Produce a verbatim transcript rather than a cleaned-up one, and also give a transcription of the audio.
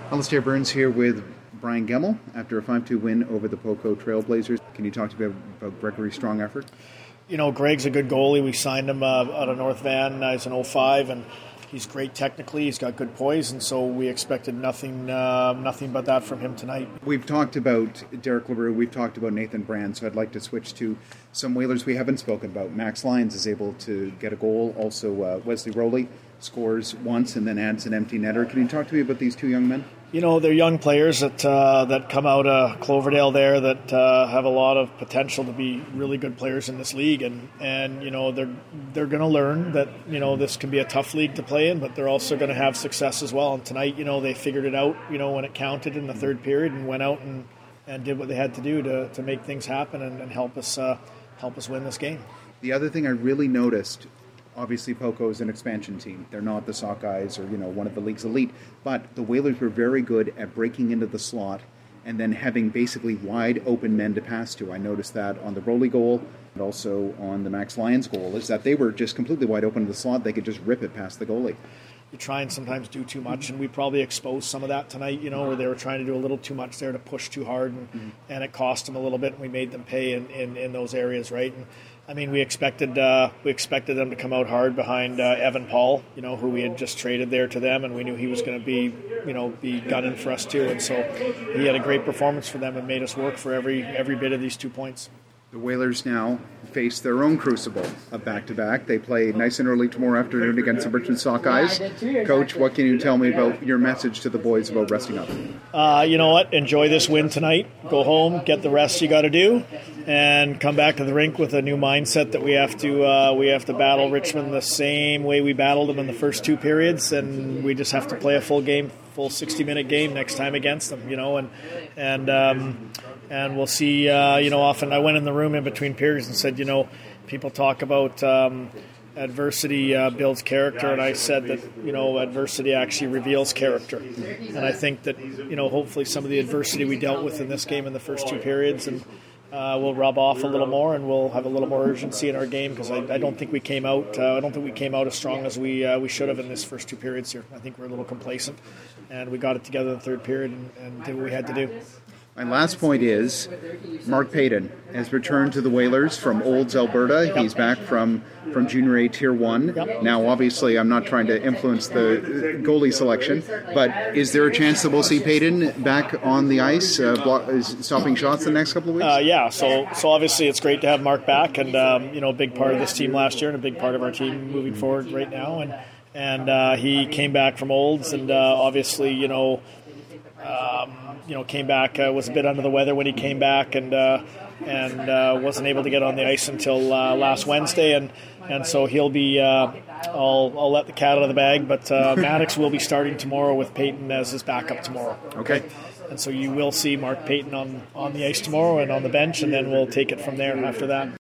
Alistair Burns here with Brian Gemmell after a five two win over the Poco Trailblazers. Can you talk to me about Gregory's strong effort? You know, Greg's a good goalie. We signed him uh, out of North Van. Uh, he's an oh five, and he's great technically. He's got good poise, and so we expected nothing uh, nothing but that from him tonight. We've talked about Derek LaRue. We've talked about Nathan Brand, so I'd like to switch to some Whalers we haven't spoken about. Max Lyons is able to get a goal. Also, uh, Wesley Rowley scores once and then adds an empty netter. Can you talk to me about these two young men? You know, they're young players that uh, that come out of Cloverdale there that uh, have a lot of potential to be really good players in this league, and, and you know they're they're going to learn that you know this can be a tough league to play in, but they're also going to have success as well. And tonight, you know, they figured it out. You know, when it counted in the third period, and went out and, and did what they had to do to, to make things happen and, and help us uh, help us win this game. The other thing I really noticed. Obviously, Poco is an expansion team. They're not the Sockeyes or, you know, one of the league's elite. But the Whalers were very good at breaking into the slot and then having basically wide open men to pass to. I noticed that on the Rowley goal and also on the Max Lyons goal, is that they were just completely wide open in the slot. They could just rip it past the goalie. You try and sometimes do too much, and we probably exposed some of that tonight, you know, where they were trying to do a little too much there to push too hard, and, mm-hmm. and it cost them a little bit, and we made them pay in, in, in those areas, right? And I mean, we expected uh, we expected them to come out hard behind uh, Evan Paul, you know, who we had just traded there to them, and we knew he was going to be, you know, be gunning for us too, and so he had a great performance for them and made us work for every every bit of these two points. The Whalers now face their own crucible of back-to-back. They play nice and early tomorrow afternoon against the Richmond Sockeyes. Coach, what can you tell me about your message to the boys about resting up? Uh, you know what? Enjoy this win tonight. Go home, get the rest you got to do, and come back to the rink with a new mindset that we have to uh, we have to battle Richmond the same way we battled them in the first two periods, and we just have to play a full game, full sixty-minute game next time against them. You know, and and. Um, And we'll see, uh, you know, often I went in the room in between periods and said, you know, people talk about um, adversity uh, builds character, and I said that, you know, adversity actually reveals character. And I think that, you know, hopefully some of the adversity we dealt with in this game in the first two periods and uh, will rub off a little more, and we'll have a little more urgency in our game, because I, I don't think we came out uh, I don't think we came out as strong as we uh, we should have in this first two periods here. I think we're a little complacent, and we got it together in the third period and, and did what we had to do. My last point is Mark Payton has returned to the Whalers from Olds, Alberta. He's back from, from Junior A Tier one. Yep. Now, obviously, I'm not trying to influence the goalie selection, but is there a chance that we'll see Payton back on the ice, uh, block, uh, stopping shots the next couple of weeks? Uh, yeah, so so obviously it's great to have Mark back, and um, you know, a big part of this team last year and a big part of our team moving forward right now. And and uh, he came back from Olds, and uh, obviously, you know, um, you know, came back, uh, was a bit under the weather when he came back, and uh, and uh, wasn't able to get on the ice until uh, last Wednesday, and and so he'll be. Uh, I'll I'll let the cat out of the bag, but uh, Maddox will be starting tomorrow with Payton as his backup tomorrow. Okay. And so you will see Mark Payton on on the ice tomorrow and on the bench, and then we'll take it from there after that.